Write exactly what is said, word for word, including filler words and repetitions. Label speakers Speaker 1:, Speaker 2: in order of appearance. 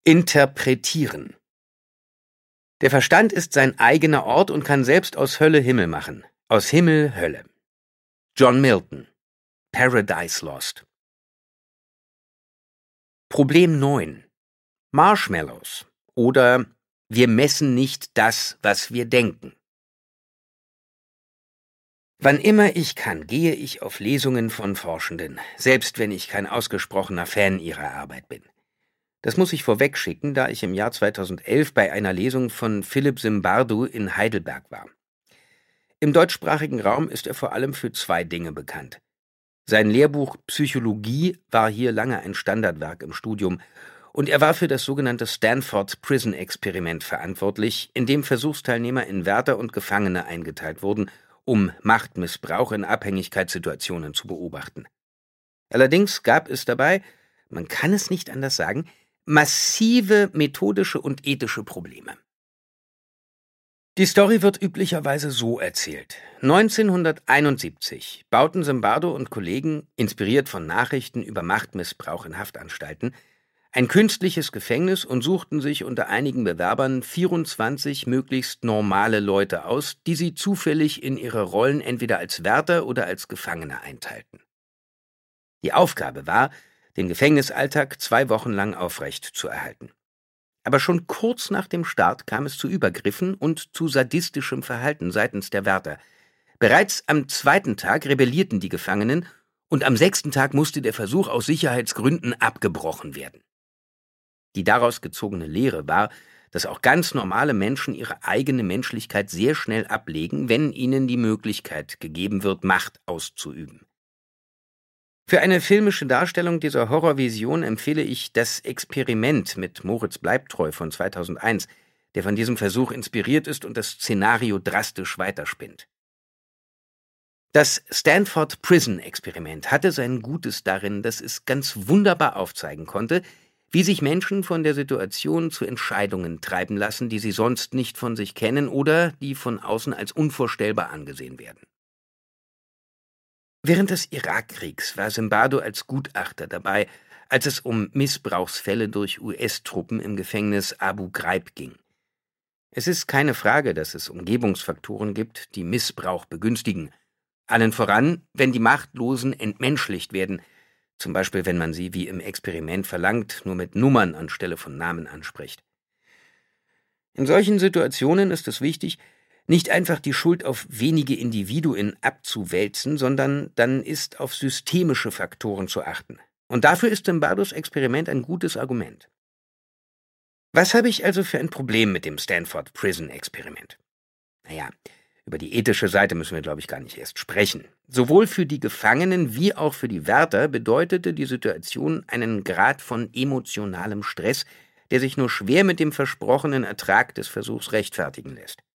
Speaker 1: Interpretieren. Der Verstand ist sein eigener Ort und kann selbst aus Hölle Himmel machen, aus Himmel Hölle. John Milton, Paradise Lost. Problem neun. Marshmallows oder wir messen nicht das, was wir denken. Wann immer ich kann, gehe ich auf Lesungen von Forschenden, selbst wenn ich kein ausgesprochener Fan ihrer Arbeit bin. Das muss ich vorwegschicken, da ich im Jahr zweitausendelf bei einer Lesung von Philipp Zimbardo in Heidelberg war. Im deutschsprachigen Raum ist er vor allem für zwei Dinge bekannt. Sein Lehrbuch Psychologie war hier lange ein Standardwerk im Studium und er war für das sogenannte Stanford Prison Experiment verantwortlich, in dem Versuchsteilnehmer in Wärter und Gefangene eingeteilt wurden, um Machtmissbrauch in Abhängigkeitssituationen zu beobachten. Allerdings gab es dabei, man kann es nicht anders sagen, massive methodische und ethische Probleme. Die Story wird üblicherweise so erzählt. neunzehnhunderteinundsiebzig bauten Zimbardo und Kollegen, inspiriert von Nachrichten über Machtmissbrauch in Haftanstalten, ein künstliches Gefängnis und suchten sich unter einigen Bewerbern vierundzwanzig möglichst normale Leute aus, die sie zufällig in ihre Rollen entweder als Wärter oder als Gefangene einteilten. Die Aufgabe war, den Gefängnisalltag zwei Wochen lang aufrecht zu erhalten. Aber schon kurz nach dem Start kam es zu Übergriffen und zu sadistischem Verhalten seitens der Wärter. Bereits am zweiten Tag rebellierten die Gefangenen und am sechsten Tag musste der Versuch aus Sicherheitsgründen abgebrochen werden. Die daraus gezogene Lehre war, dass auch ganz normale Menschen ihre eigene Menschlichkeit sehr schnell ablegen, wenn ihnen die Möglichkeit gegeben wird, Macht auszuüben. Für eine filmische Darstellung dieser Horrorvision empfehle ich Das Experiment mit Moritz Bleibtreu von zweitausendeins, der von diesem Versuch inspiriert ist und das Szenario drastisch weiterspinnt. Das Stanford Prison Experiment hatte sein Gutes darin, dass es ganz wunderbar aufzeigen konnte, wie sich Menschen von der Situation zu Entscheidungen treiben lassen, die sie sonst nicht von sich kennen oder die von außen als unvorstellbar angesehen werden. Während des Irakkriegs war Zimbardo als Gutachter dabei, als es um Missbrauchsfälle durch U S-Truppen im Gefängnis Abu Ghraib ging. Es ist keine Frage, dass es Umgebungsfaktoren gibt, die Missbrauch begünstigen. Allen voran, wenn die Machtlosen entmenschlicht werden, zum Beispiel wenn man sie, wie im Experiment verlangt, nur mit Nummern anstelle von Namen anspricht. In solchen Situationen ist es wichtig, nicht einfach die Schuld auf wenige Individuen abzuwälzen, sondern dann ist auf systemische Faktoren zu achten. Und dafür ist Zimbardos Experiment ein gutes Argument. Was habe ich also für ein Problem mit dem Stanford Prison Experiment? Naja, über die ethische Seite müssen wir, glaube ich, gar nicht erst sprechen. Sowohl für die Gefangenen wie auch für die Wärter bedeutete die Situation einen Grad von emotionalem Stress, der sich nur schwer mit dem versprochenen Ertrag des Versuchs rechtfertigen lässt.